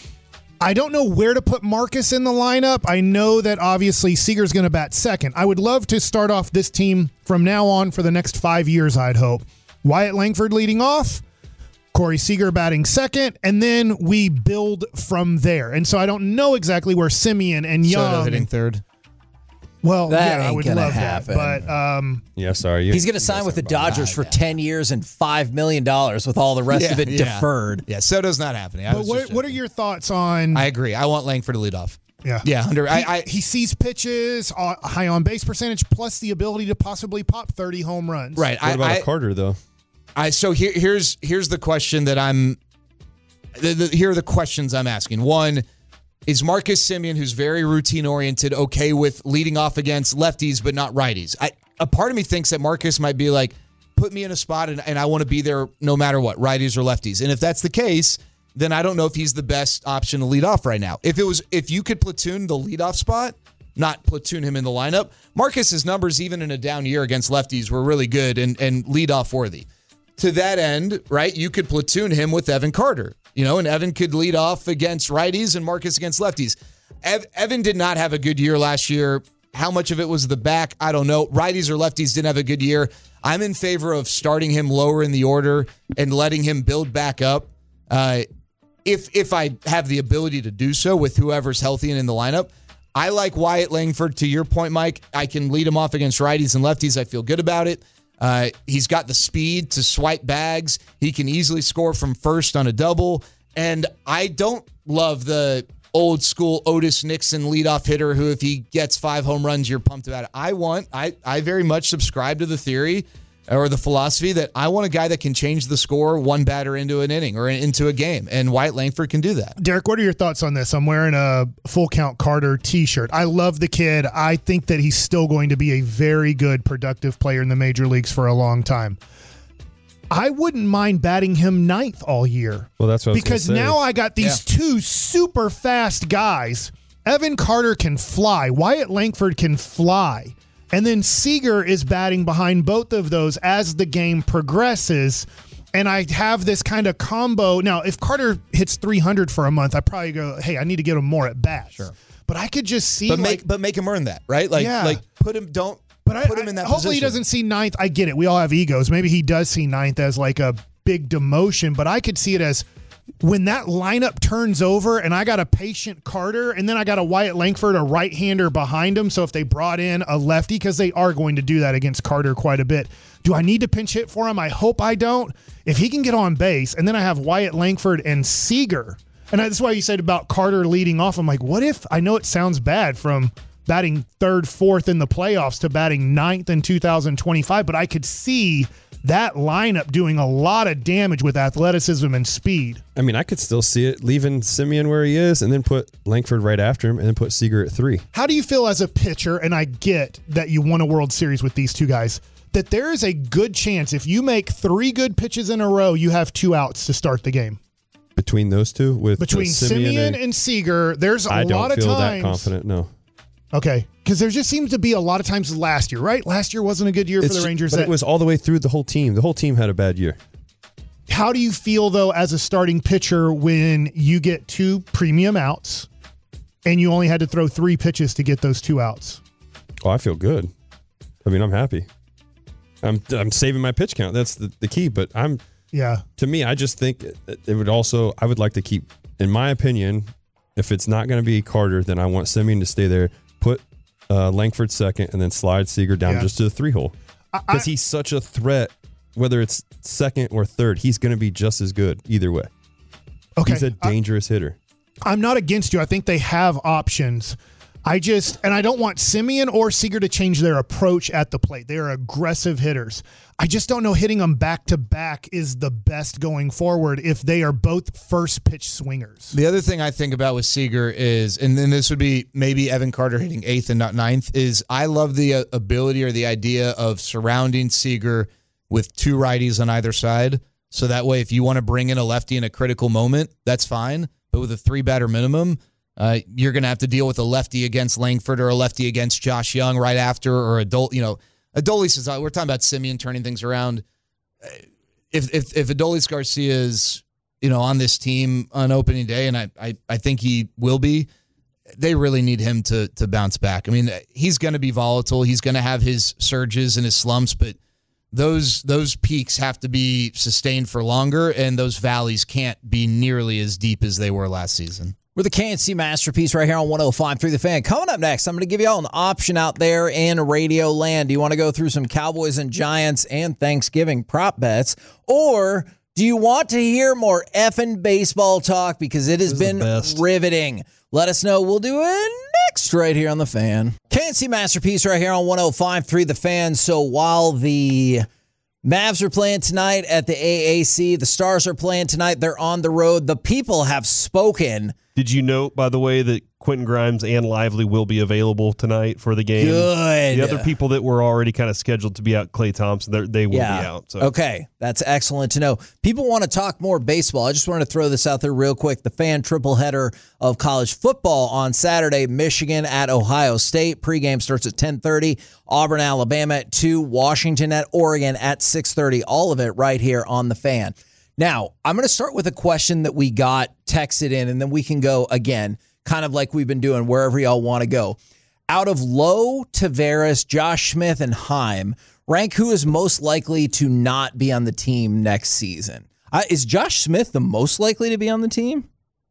Speaker 1: I don't know where to put Marcus in the lineup. I know that obviously Seager's going to bat second. I would love to start off this team from now on for the next five years, I'd hope. Wyatt Langford leading off, Corey Seager batting second, and then we build from there. And so I don't know exactly where Semien and Young
Speaker 7: Soto hitting third.
Speaker 1: Well,
Speaker 4: That
Speaker 1: yeah, I
Speaker 4: ain't
Speaker 1: would
Speaker 4: gonna
Speaker 1: love
Speaker 4: happen.
Speaker 1: that. But um,
Speaker 5: Yeah, sorry. You,
Speaker 4: He's going to
Speaker 5: you
Speaker 4: sign
Speaker 5: guys
Speaker 4: with the
Speaker 5: talk about
Speaker 4: Dodgers
Speaker 5: that.
Speaker 4: for ten years and five million dollars with all the rest
Speaker 7: Yeah,
Speaker 4: of it
Speaker 7: yeah.
Speaker 4: deferred.
Speaker 7: Yeah, Soto's not happening. I
Speaker 1: but
Speaker 7: was
Speaker 1: what,
Speaker 7: just
Speaker 1: what are your thoughts on?
Speaker 7: I agree. I want Langford to lead off.
Speaker 1: yeah,
Speaker 7: Yeah, under I,
Speaker 1: He,
Speaker 7: I
Speaker 1: he sees pitches, uh, high on base percentage, plus the ability to possibly pop thirty home runs.
Speaker 7: right.
Speaker 5: What
Speaker 7: I,
Speaker 5: about
Speaker 7: I,
Speaker 5: a Carter, though?
Speaker 7: I so here here's here's the question that I'm. The, the, here are the questions I'm asking. One, is Marcus Semien, who's very routine oriented, okay with leading off against lefties but not righties? I, a part of me thinks that Marcus might be like, put me in a spot and, and I want to be there no matter what, righties or lefties. And if that's the case, then I don't know if he's the best option to lead off right now. If it was, if you could platoon the leadoff spot, not platoon him in the lineup, Marcus's numbers even in a down year against lefties were really good and and leadoff worthy. To that end, right, you could platoon him with Evan Carter. You know, and Evan could lead off against righties and Marcus against lefties. Ev- Evan did not have a good year last year. How much of it was the back? I don't know. Righties or lefties didn't have a good year. I'm in favor of starting him lower in the order and letting him build back up. Uh, if if I have the ability to do so with whoever's healthy and in the lineup. I like Wyatt Langford. To your point, Mike, I can lead him off against righties and lefties. I feel good about it. Uh, he's got the speed to swipe bags. He can easily score from first on a double. And I don't love the old school Otis Nixon leadoff hitter who, if he gets five home runs, you're pumped about it. I want, I, I very much subscribe to the theory or the philosophy that I want a guy that can change the score one batter into an inning or into a game. And Wyatt Langford can do that.
Speaker 1: Derek, what are your thoughts on this? I'm wearing a Full Count Carter t-shirt. I love the kid. I think that he's still going to be a very good, productive player in the major leagues for a long time. I wouldn't mind batting him ninth all year.
Speaker 5: Well, that's what I was
Speaker 1: because
Speaker 5: gonna say.
Speaker 1: now I got these
Speaker 7: Yeah.
Speaker 1: two super fast guys. Evan Carter can fly. Wyatt Langford can fly. And then Seager is batting behind both of those as the game progresses. And I have this kind of combo. Now, if Carter hits three hundred for a month, I probably go, hey, I need to get him more at bats.
Speaker 7: Sure.
Speaker 1: But I could just see
Speaker 7: But
Speaker 1: like,
Speaker 7: make but make him earn that, right? Like
Speaker 1: Yeah.
Speaker 7: like put him don't
Speaker 1: But I,
Speaker 7: put him in that
Speaker 1: I, hopefully
Speaker 7: position.
Speaker 1: he doesn't see ninth. I get it. We all have egos. Maybe he does see ninth as like a big demotion, but I could see it as when that lineup turns over and I got a patient Carter and then I got a Wyatt Langford, a right-hander behind him. So if they brought in a lefty, because they are going to do that against Carter quite a bit, do I need to pinch hit for him? I hope I don't. If he can get on base and then I have Wyatt Langford and Seager, And that's why you said about Carter leading off. I'm like, what if, I know it sounds bad from batting third, fourth in the playoffs to batting ninth in two thousand twenty-five, but I could see that lineup doing a lot of damage with athleticism and speed.
Speaker 5: I mean, I could still see it leaving Simeon where he is and then put Langford right after him and then put Seager at three.
Speaker 1: How do you feel as a pitcher, and I get that you won a World Series with these two guys, that there is a good chance if you make three good pitches in a row, you have two outs to start the game?
Speaker 5: Between those two? with
Speaker 1: Between
Speaker 5: Simeon,
Speaker 1: Simeon
Speaker 5: and,
Speaker 1: and Seager, there's a
Speaker 5: I
Speaker 1: lot of times.
Speaker 5: I don't feel that confident, no.
Speaker 1: Okay, because there just seems to be a lot of times last year, right? Last year wasn't a good year
Speaker 5: It's
Speaker 1: for the
Speaker 5: ju-
Speaker 1: Rangers.
Speaker 5: But
Speaker 1: that,
Speaker 5: it was all the way through the whole team. The whole team had a bad year.
Speaker 1: How do you feel, though, as a starting pitcher when you get two premium outs and you only had to throw three pitches to get those two outs?
Speaker 5: Oh, I feel good. I mean, I'm happy. I'm I'm saving my pitch count. That's the, the key. But I'm
Speaker 1: yeah.
Speaker 5: To me, I just think it would also, I would like to keep, in my opinion, if it's not going to be Carter, then I want Simeon to stay there. Put uh, Langford second and then slide Seager down
Speaker 1: Yeah.
Speaker 5: just to the three hole. Because he's such a threat, whether it's second or third, he's going to be just as good either way.
Speaker 1: Okay.
Speaker 5: He's a dangerous
Speaker 1: I,
Speaker 5: hitter.
Speaker 1: I'm not against you. I think they have options. I just, and I don't want Simeon or Seager to change their approach at the plate. They are aggressive hitters. I just don't know hitting them back to back is the best going forward if they are both first pitch swingers.
Speaker 7: The other thing I think about with Seager is, and then this would be maybe Evan Carter hitting eighth and not ninth, is I love the uh, ability or the idea of surrounding Seager with two righties on either side. So that way, if you want to bring in a lefty in a critical moment, that's fine. But with a three batter minimum, Uh, you're going to have to deal with a lefty against Langford or a lefty against Josh Young right after, or Adol, you know, Adolis is, we're talking about Simeon turning things around. If, if, if Adolis Garcia is, you know, on this team on opening day, and I, I, I think he will be, they really need him to, to bounce back. I mean, he's going to be volatile. He's going to have his surges and his slumps, but those, those peaks have to be sustained for longer, and those valleys can't be nearly as deep as they were last season.
Speaker 4: We're the K and C Masterpiece right here on one oh five point three The Fan. Coming up next, I'm going to give you all an option out there in Radio Land. Do you want to go through some Cowboys and Giants and Thanksgiving prop bets? Or do you want to hear more effing baseball talk? Because it has been riveting. Let us know. We'll do it next right here on The Fan. K and C Masterpiece right here on one oh five point three The Fan. So while the Mavs are playing tonight at the A A C, the Stars are playing tonight, they're on the road. The people have spoken.
Speaker 8: Did you note, by the way, that Quentin Grimes and Lively will be available tonight for the game?
Speaker 4: Good.
Speaker 8: The other people that were already kind of scheduled to be out, Klay Thompson, they will
Speaker 4: yeah.
Speaker 8: be out. So.
Speaker 4: Okay, that's excellent to know. People want to talk more baseball. I just wanted to throw this out there real quick. The Fan triple header of college football on Saturday, Michigan at Ohio State. Pregame starts at ten thirty. Auburn, Alabama at two. Washington at Oregon at six thirty. All of it right here on The Fan. Now, I'm going to start with a question that we got texted in, and then we can go again, kind of like we've been doing wherever y'all want to go. Out of Lowe, Taveras, Josh Smith, and Heim, rank who is most likely to not be on the team next season. Uh, is Josh Smith the most likely to be on the team?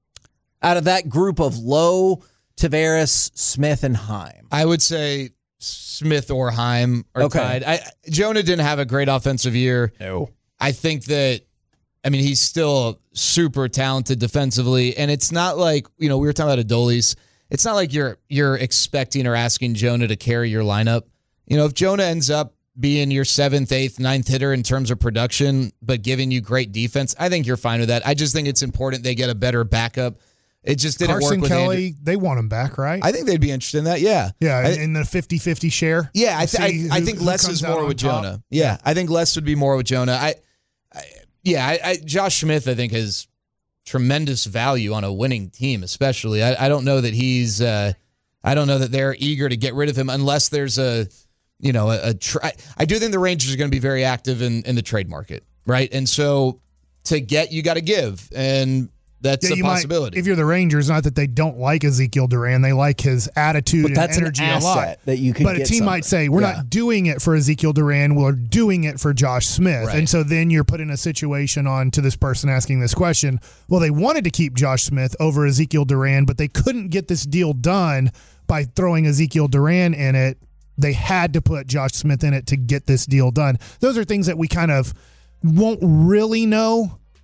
Speaker 4: Out of that group of Lowe, Taveras, Smith, and Heim.
Speaker 7: I would say Smith or Heim are
Speaker 4: Okay.
Speaker 7: tied. I, Jonah didn't have a great offensive year.
Speaker 4: No.
Speaker 7: I think that, I mean, he's still super talented defensively, and it's not like, you know, we were talking about Adolis. It's not like you're you're expecting or asking Jonah to carry your lineup. You know, if Jonah ends up being your seventh, eighth, ninth hitter in terms of production, but giving you great defense, I think you're fine with that. I just think it's important they get a better backup. It just didn't
Speaker 1: Carson
Speaker 7: work with
Speaker 1: Kelly,
Speaker 7: Andrew.
Speaker 1: they want him back, right?
Speaker 7: I think they'd be interested in that, yeah.
Speaker 1: Yeah,
Speaker 7: I,
Speaker 1: in the fifty-fifty share.
Speaker 7: Yeah, I, th-
Speaker 1: See
Speaker 7: I, I
Speaker 1: who-
Speaker 7: think
Speaker 1: who
Speaker 7: less
Speaker 1: comes
Speaker 7: is
Speaker 1: out
Speaker 7: more
Speaker 1: on
Speaker 7: with
Speaker 1: top.
Speaker 7: Jonah. Yeah, I think less would be more with Jonah. I, I yeah, I, I, Josh Smith, I think, has tremendous value on a winning team, especially. I, I don't know that he's, uh, I don't know that they're eager to get rid of him unless there's a, you know, a, a tra- I do think the Rangers are going to be very active in, in the trade market, right? And so to get, you got to give, and that's
Speaker 1: Yeah,
Speaker 7: a
Speaker 1: you might-
Speaker 7: possibility.
Speaker 1: if you're the Rangers, not that they don't like Ezekiel Duran, they like his attitude
Speaker 4: But that's
Speaker 1: and
Speaker 4: an
Speaker 1: energy a lot.
Speaker 4: asset that you can
Speaker 1: But a
Speaker 4: get
Speaker 1: team might
Speaker 4: something.
Speaker 1: say, we're
Speaker 4: Yeah.
Speaker 1: not doing it for Ezekiel Duran, we're doing it for Josh Smith.
Speaker 7: Right.
Speaker 1: And so then you're put in a situation on to this person asking this question. Well, they wanted to keep Josh Smith over Ezekiel Duran, but they couldn't get this deal done by throwing Ezekiel Duran in it. They had to put Josh Smith in it to get this deal done. Those are things that we kind of won't really know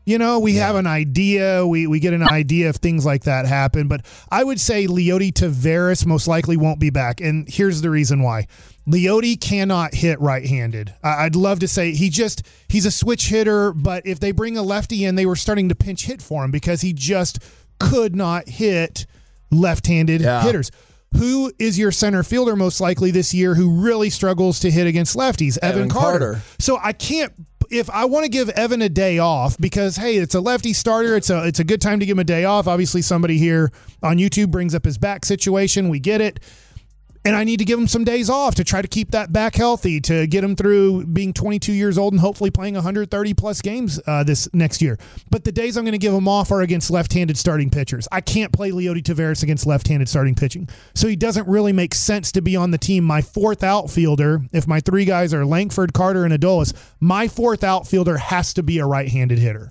Speaker 1: You know, we yeah. have an idea. We we get an idea if things like that happen. But I would say Leody Taveras most likely won't be back. And here's the reason why. Leody cannot hit right-handed. I'd love to say he just, he's a switch hitter, but if they bring a lefty in, they were starting to pinch hit for him because he just could not hit left-handed yeah. hitters. Who is your center fielder most likely this year who really struggles to hit against lefties? Evan, Evan Carter. Carter. So I can't, if I want to give Evan a day off because, hey, it's a lefty starter, it's a it's a good time to give him a day off. Obviously, somebody here on YouTube brings up his back situation. We get it. And I need to give him some days off to try to keep that back healthy, to get him through being twenty-two years old and hopefully playing one hundred thirty plus games uh, this next year. But the days I'm going to give him off are against left-handed starting pitchers. I can't play Leody Taveras against left-handed starting pitching. So he doesn't really make sense to be on the team. My fourth outfielder, if my three guys are Langford, Carter, and Adolis, my fourth outfielder has to be a right-handed hitter.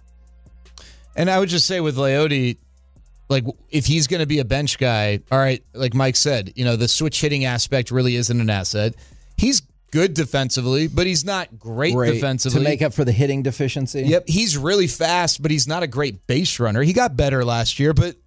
Speaker 7: And I would just say with Leody, like, if he's going to be a bench guy, all right, like Mike said, you know, the switch hitting aspect really isn't an asset. He's good defensively, but he's not great, great defensively.
Speaker 4: To make up for the hitting deficiency?
Speaker 7: Yep, he's really fast, but he's not a great base runner. He got better last year, but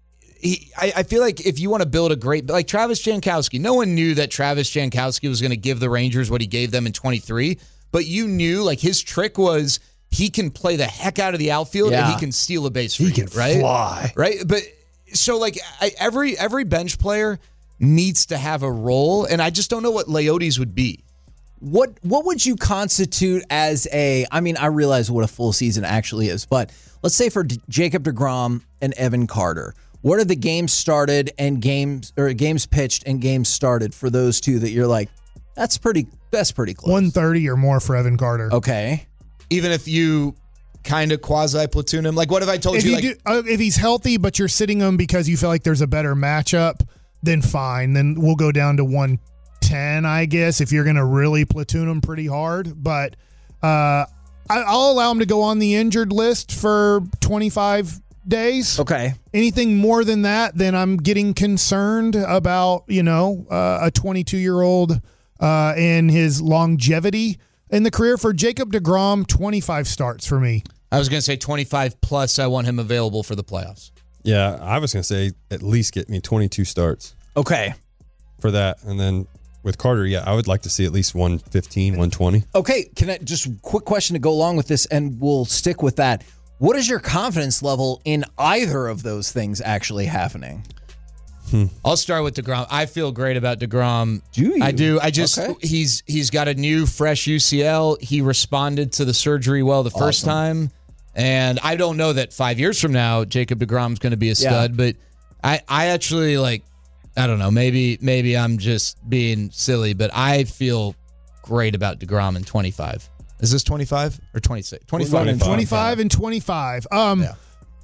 Speaker 7: he, I, I feel like if you want to build a great, like Travis Jankowski, no one knew that Travis Jankowski was going to give the Rangers what he gave them in twenty-three, but you knew, like, his trick was he can play the heck out of the outfield yeah. and he can steal a base for
Speaker 8: he
Speaker 7: you,
Speaker 8: can
Speaker 7: right?
Speaker 8: fly.
Speaker 7: Right? But so like I, every every bench player needs to have a role, and I just don't know what Leody's would be.
Speaker 4: What what would you constitute as a, I mean, I realize what a full season actually is, but let's say for D- Jacob deGrom and Evan Carter, what are the games started and games or games pitched and games started for those two that you're like, that's pretty that's pretty close.
Speaker 1: one thirty or more for Evan Carter.
Speaker 4: Okay.
Speaker 7: Even if you kind of quasi-platoon him? Like, what if I told
Speaker 1: if
Speaker 7: you,
Speaker 1: you
Speaker 7: like...
Speaker 1: do, uh, if he's healthy, but you're sitting him because you feel like there's a better matchup, then fine. Then we'll go down to one ten, I guess, if you're going to really platoon him pretty hard. But uh, I, I'll allow him to go on the injured list for twenty-five days.
Speaker 4: Okay.
Speaker 1: Anything more than that, then I'm getting concerned about, you know, uh, a twenty-two-year-old uh, and his longevity in the career. For Jacob deGrom, twenty-five starts for me.
Speaker 7: I was going to say twenty-five plus. I want him available for the playoffs.
Speaker 5: Yeah, I was going to say at least get me twenty-two starts.
Speaker 4: Okay.
Speaker 5: For that. And then with Carter, yeah, I would like to see at least one fifteen, one twenty.
Speaker 4: Okay, can I just quick question to go along with this, and we'll stick with that. What is your confidence level in either of those things actually happening?
Speaker 7: Hmm. I'll start with deGrom. I feel great about deGrom.
Speaker 4: Do you?
Speaker 7: I do. I just
Speaker 4: okay.
Speaker 7: he's he's got a new fresh U C L. He responded to the surgery well the first
Speaker 4: awesome.
Speaker 7: time, and I don't know that five years from now Jacob deGrom's going to be a stud. Yeah. But I I actually like I don't know. Maybe maybe I'm just being silly, but I feel great about deGrom in twenty-five. Is this twenty-five or twenty-six? twenty-five.
Speaker 1: twenty-five and twenty-five. Um. Yeah.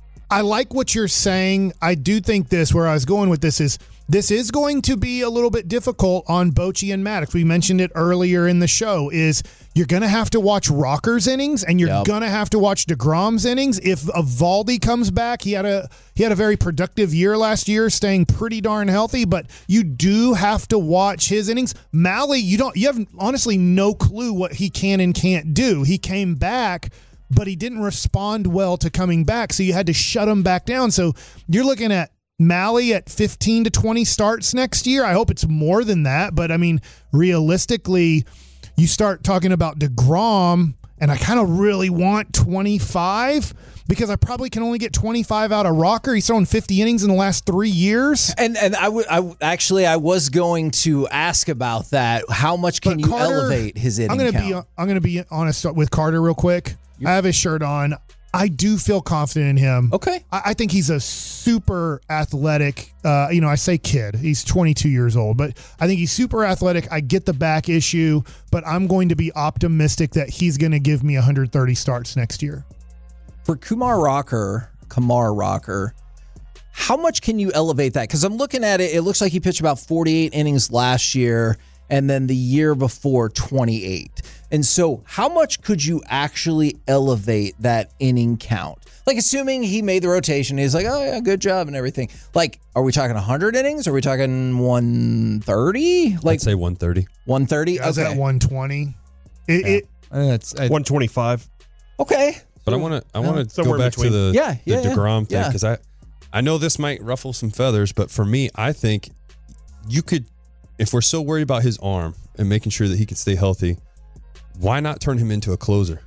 Speaker 1: I like what you're saying. I do think this, where I was going with this is, this is going to be a little bit difficult on Bochy and Maddox. We mentioned it earlier in the show, is you're going to have to watch Rocker's innings and you're yep. going to have to watch deGrom's innings. If Eovaldi comes back, he had a he had a very productive year last year, staying pretty darn healthy, but you do have to watch his innings. Mahle, you don't you have honestly no clue what he can and can't do. He came back, but he didn't respond well to coming back, so you had to shut him back down. So you're looking at Mahle at fifteen to twenty starts next year. I hope it's more than that, but I mean, realistically, you start talking about deGrom, and I kind of really want twenty-five because I probably can only get twenty-five out of Rocker. He's thrown fifty innings in the last three years.
Speaker 4: And and I would I actually I was going to ask about that. How much can but you Carter, elevate his inning
Speaker 1: I'm gonna
Speaker 4: count?
Speaker 1: be I'm going to be honest with Carter real quick. I have his shirt on. I do feel confident in him.
Speaker 4: Okay.
Speaker 1: I, I think he's a super athletic, uh, you know, I say kid. He's twenty-two years old, but I think he's super athletic. I get the back issue, but I'm going to be optimistic that he's going to give me one hundred thirty starts next year.
Speaker 4: For Kumar Rocker, Kumar Rocker, how much can you elevate that? Because I'm looking at it. It looks like he pitched about forty-eight innings last year, and then the year before twenty-eight. And so how much could you actually elevate that inning count? Like, assuming he made the rotation, he's like, oh, yeah, good job and everything. Like, are we talking one hundred innings? Are we talking one thirty? Like,
Speaker 5: I'd say one thirty.
Speaker 1: I
Speaker 4: one thirty?
Speaker 1: was
Speaker 4: okay.
Speaker 1: at one twenty. It,
Speaker 7: yeah.
Speaker 1: it,
Speaker 7: That's
Speaker 8: one twenty-five.
Speaker 4: Okay.
Speaker 5: But I want to I want to go
Speaker 8: Somewhere
Speaker 5: back
Speaker 8: between.
Speaker 5: to the,
Speaker 4: Yeah, yeah,
Speaker 5: the
Speaker 4: yeah.
Speaker 5: DeGrom thing
Speaker 4: Yeah.
Speaker 5: because I, I know this might ruffle some feathers, but for me, I think you could, if we're so worried about his arm and making sure that he can stay healthy, why not turn him into a closer?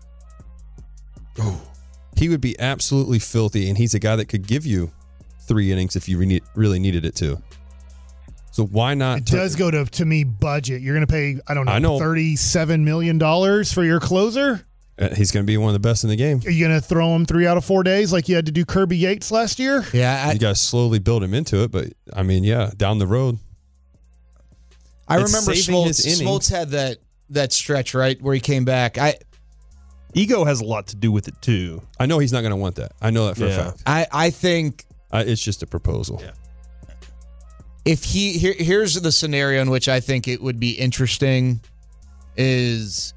Speaker 5: Oh, he would be absolutely filthy, and he's a guy that could give you three innings if you re- really needed it to. So why not?
Speaker 1: It
Speaker 5: turn-
Speaker 1: does go to, to me, budget. You're going to pay, I don't know,
Speaker 5: I know.
Speaker 1: thirty-seven million dollars for your closer?
Speaker 5: Uh, He's going to be one of the best in the game.
Speaker 1: Are you going to throw him three out of four days like you had to do Kirby Yates last year?
Speaker 7: Yeah, I,
Speaker 5: You got to slowly build him into it, but I mean, yeah, down the road.
Speaker 7: I
Speaker 5: It's
Speaker 7: remember
Speaker 5: saving his
Speaker 7: Smoltz,
Speaker 5: innings.
Speaker 7: Smoltz had that that stretch, right, where he came back. I
Speaker 8: Ego has a lot to do with it too.
Speaker 5: I know he's not going to want that. I know that for
Speaker 8: Yeah.
Speaker 5: a fact.
Speaker 7: I, I think
Speaker 5: I, it's just a proposal.
Speaker 8: Yeah.
Speaker 7: if he here, here's the scenario in which I think it would be interesting is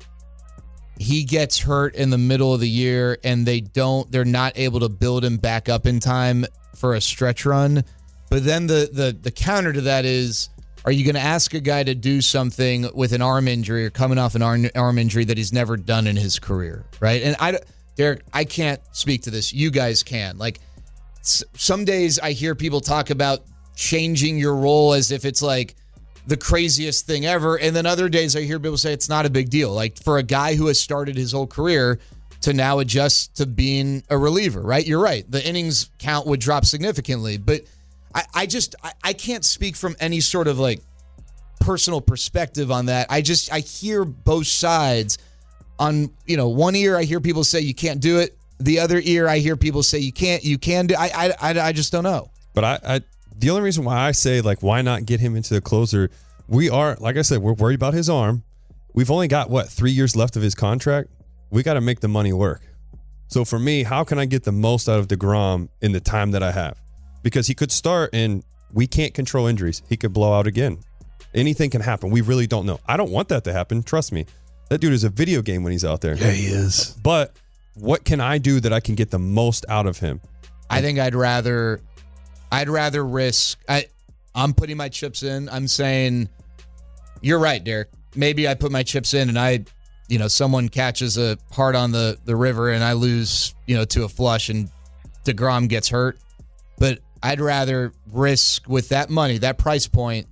Speaker 7: he gets hurt in the middle of the year and they don't they're not able to build him back up in time for a stretch run. But then the the the counter to that is, are you going to ask a guy to do something with an arm injury or coming off an arm, arm injury that he's never done in his career, right? And I, Derek, I can't speak to this. You guys can. Like, s- some days I hear people talk about changing your role as if it's like the craziest thing ever, and then other days I hear people say it's not a big deal. Like, for a guy who has started his whole career to now adjust to being a reliever, right? You're right. The innings count would drop significantly, but I, I just I, I can't speak from any sort of like personal perspective on that. I just I hear both sides. On, you know, one ear I hear people say you can't do it. The other ear I hear people say you can't. You can do. I I I, I just don't know.
Speaker 5: But I, I, the only reason why I say, like, why not get him into the closer? We are, like I said, we're worried about his arm. We've only got, what, three years left of his contract? We got to make the money work. So for me, how can I get the most out of DeGrom in the time that I have? Because he could start and we can't control injuries. He could blow out again. Anything can happen. We really don't know. I don't want that to happen. Trust me. That dude is a video game when he's out there.
Speaker 8: Yeah, he is.
Speaker 5: But what can I do that I can get the most out of him?
Speaker 7: I think I'd rather I'd rather risk I I'm putting my chips in. I'm saying you're right, Derek. Maybe I put my chips in and I, you know, someone catches a hard on the, the river and I lose, you know, to a flush and DeGrom gets hurt. But I'd rather risk with that money, that price point.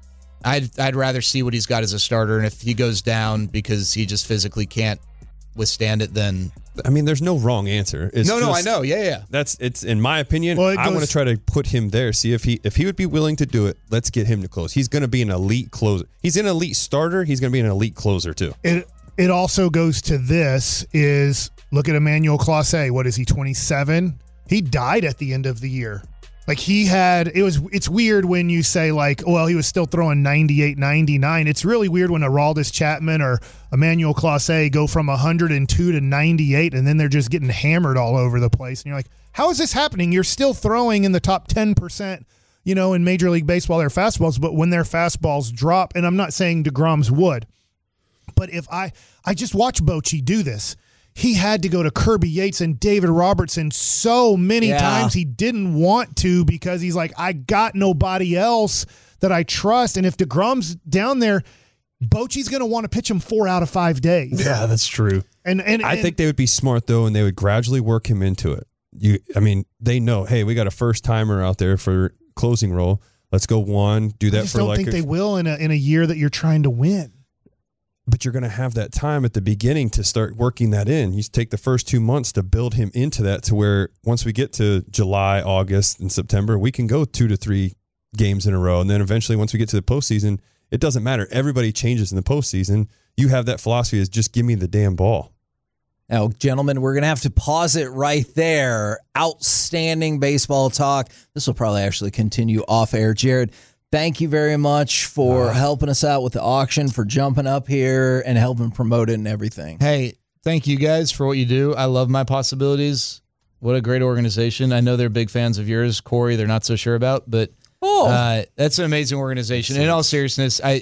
Speaker 7: I'd I'd rather see what he's got as a starter, and if he goes down because he just physically can't withstand it, then
Speaker 5: I mean, there's no wrong answer. It's
Speaker 7: no, no, I
Speaker 5: just-
Speaker 7: know, yeah, yeah.
Speaker 5: That's it's in my opinion.
Speaker 1: Well, it
Speaker 5: I
Speaker 1: goes-
Speaker 5: want to try to put him there. See if he if he would be willing to do it. Let's get him to close. He's going to be an elite closer. He's an elite starter. He's going to be an elite closer too.
Speaker 1: It it also goes to this is look at Emmanuel Clase. What is he, twenty-seven? He died at the end of the year. Like he had, it was, it's weird when you say like, well, he was still throwing ninety-eight, ninety-nine. It's really weird when Aroldis Chapman or Emmanuel Clase go from one hundred two to ninety-eight and then they're just getting hammered all over the place. And you're like, how is this happening? You're still throwing in the top ten percent, you know, in Major League Baseball, their fastballs, but when their fastballs drop, and I'm not saying DeGrom's would, but if I, I just watch Bochy do this. He had to go to Kirby Yates and David Robertson so many
Speaker 4: Yeah.
Speaker 1: times he didn't want to because he's like, I got nobody else that I trust. And if DeGrom's down there, Bochy's going to want to pitch him four out of five days.
Speaker 8: Yeah, that's true.
Speaker 1: And and,
Speaker 5: I
Speaker 1: and
Speaker 5: think they would be smart though, and they would gradually work him into it. You, I mean, they know, hey, we got a first timer out there for closing role. Let's go one, do
Speaker 1: I
Speaker 5: that
Speaker 1: just
Speaker 5: for
Speaker 1: don't
Speaker 5: like.
Speaker 1: think
Speaker 5: a,
Speaker 1: they will in a in a year that you're trying to win.
Speaker 5: But you're going to have that time at the beginning to start working that in. You take the first two months to build him into that to where once we get to July, August, and September, we can go two to three games in a row. And then eventually, once we get to the postseason, it doesn't matter. Everybody changes in the postseason. You have that philosophy is just give me the damn ball.
Speaker 4: Now, gentlemen, we're going to have to pause it right there. Outstanding baseball talk. This will probably actually continue off air. Jared, thank you very much for helping us out with the auction, for jumping up here and helping promote it and everything.
Speaker 7: Hey, thank you guys for what you do. I love My Possibilities. What a great organization. I know they're big fans of yours. Corey, they're not so sure about, but
Speaker 4: Oh.
Speaker 7: uh, that's an amazing organization. In all seriousness, I,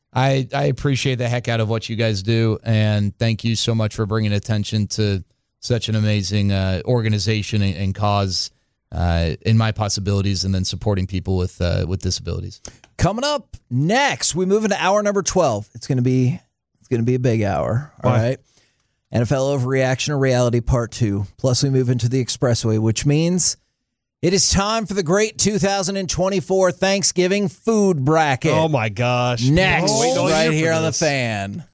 Speaker 7: I I appreciate the heck out of what you guys do, and thank you so much for bringing attention to such an amazing uh, organization and, and cause uh, in My Possibilities, and then supporting people with uh, with disabilities.
Speaker 4: Coming up next, we move into hour number twelve. It's going to be it's going to be a big hour. All
Speaker 8: Why?
Speaker 4: right. N F L Overreaction or Reality Part two. Plus, we move into the Expressway, which means it is time for the great two thousand twenty-four Thanksgiving food bracket.
Speaker 8: Oh, my gosh.
Speaker 4: Next,
Speaker 8: Oh,
Speaker 4: right
Speaker 8: here
Speaker 4: here
Speaker 8: for
Speaker 4: on the
Speaker 8: this.
Speaker 4: Fan.